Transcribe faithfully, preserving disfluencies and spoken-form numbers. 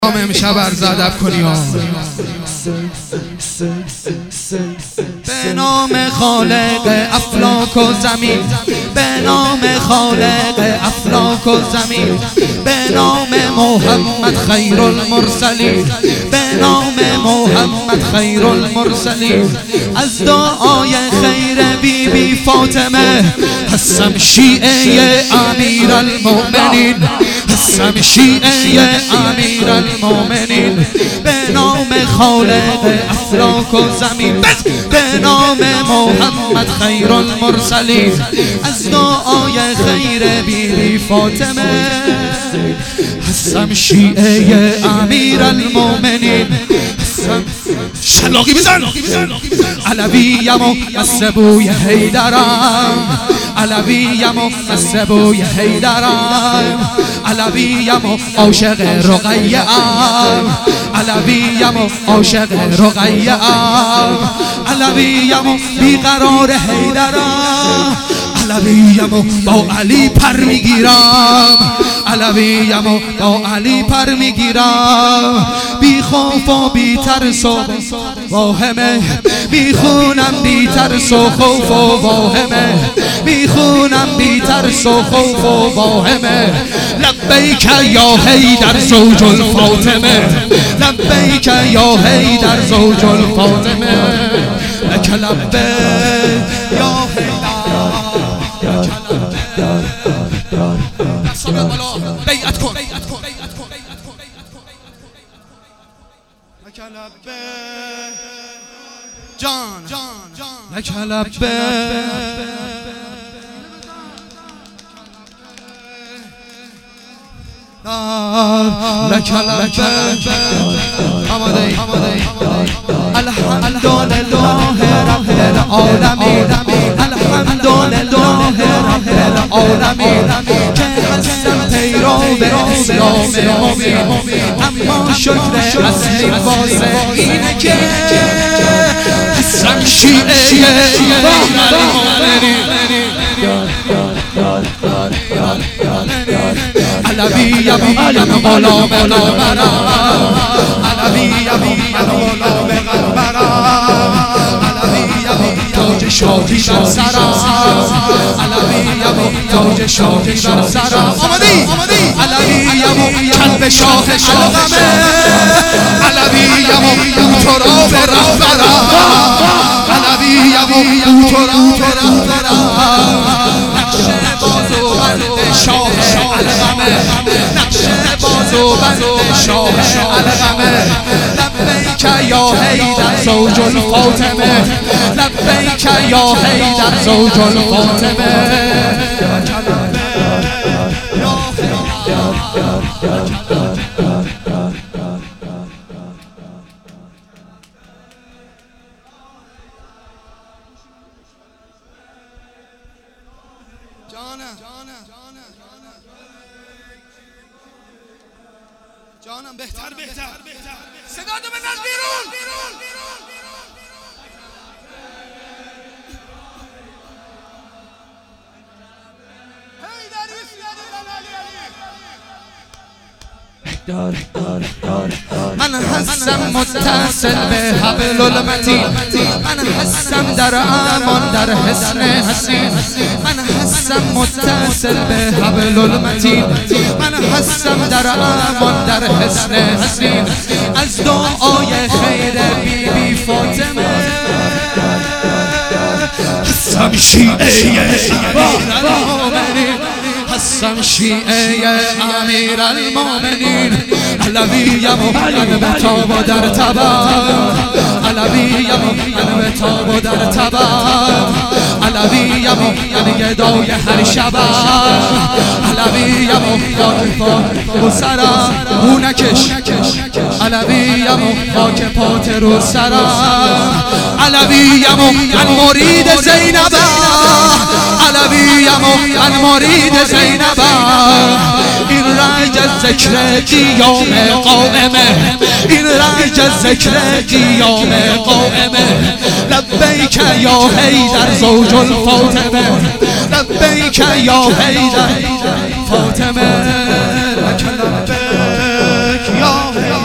امشب عرض ادب کنی ها. به نام خالق افلاک و زمین، به نام خالق افلاک و زمین، به نام محمد خیر المرسلین، به نام محمد خیر المرسلین. از دعای خیر بی بی فاطمه هستم شیعه امیر المؤمنین، هستم شیعه امیر المؤمنین. به نام خالق افلاک و زمین، به نام محمد خیر المرسلین. از دعای خیر بی بی فاطمه هستم شیعه امیر المؤمنین. شلاقی بزن علویم و مصبوی حیدرم، علویم و مصبوی حیدرم، علویم و عاشق رقیه ام، علویم و عاشق رقیه ام، علویم و بیقرار حیدرم، علویم و با علی پر میگیرم، علویم و با علی پر میگیرم. بی خوف و بی ترس و واهمه میخونم، بی ترس و خوف و واهمه میخونم، بی ترس و خوف و واهمه. لبیک یا حیدر زوج الفاطمه، لبیک یا حیدر زوج الفاطمه. لک لبیک یا حیدر. بیعت کن جان لک لبیک لک لبیک. الحمد لله رب العالمین، الحمد لله رب العالمین. که هستم پیرو به اسلام مبین، اما شکر اصلی واسه اینه که هستم شیعه علویم من غلام قلبرم، علویم من غلام قلبرم، علویم تاج شاهی بر سرم، علویم تاج شاهی بر سرم. آمدی علویم کلب شاه حلقمه، علویم او تو را به رهبرم، علویم او تو را به رهبرم. نقش بازو بند شاه حلقمه، نقش بازو بند شاه حلقمه. لبیک یا حیدر زوج الفاطمه، لبیک یا حیدر زوج الفاطمه. جانم بهتر بهتر صدا تو بزن بیرون. من هستم متصل به حبل المتین، من هستم در امان در حصن حسین، من هستم متصل به حبل المتین، من هستم در امان در حصن حسین. از دعای خیر بی بی فاطمه هستم شیعه هستم شیعه امیر المؤمنین. علویم من به تاب و در تبم، علویم من به تاب و در تبم، علویم من گدای هر شبم، علویم خاک و سرم او نکش، علویم خاک پات رو سرم، علویم من مرید زینبم، علویم من مرید زینبم. این رنج از ذکر قیام قائمه، این رنج از ذکر قیام قائمه. لبیک یا حیدر زوج الفاطمه، لبیک یا حیدر فاطمه. لک لبیک یا حیدر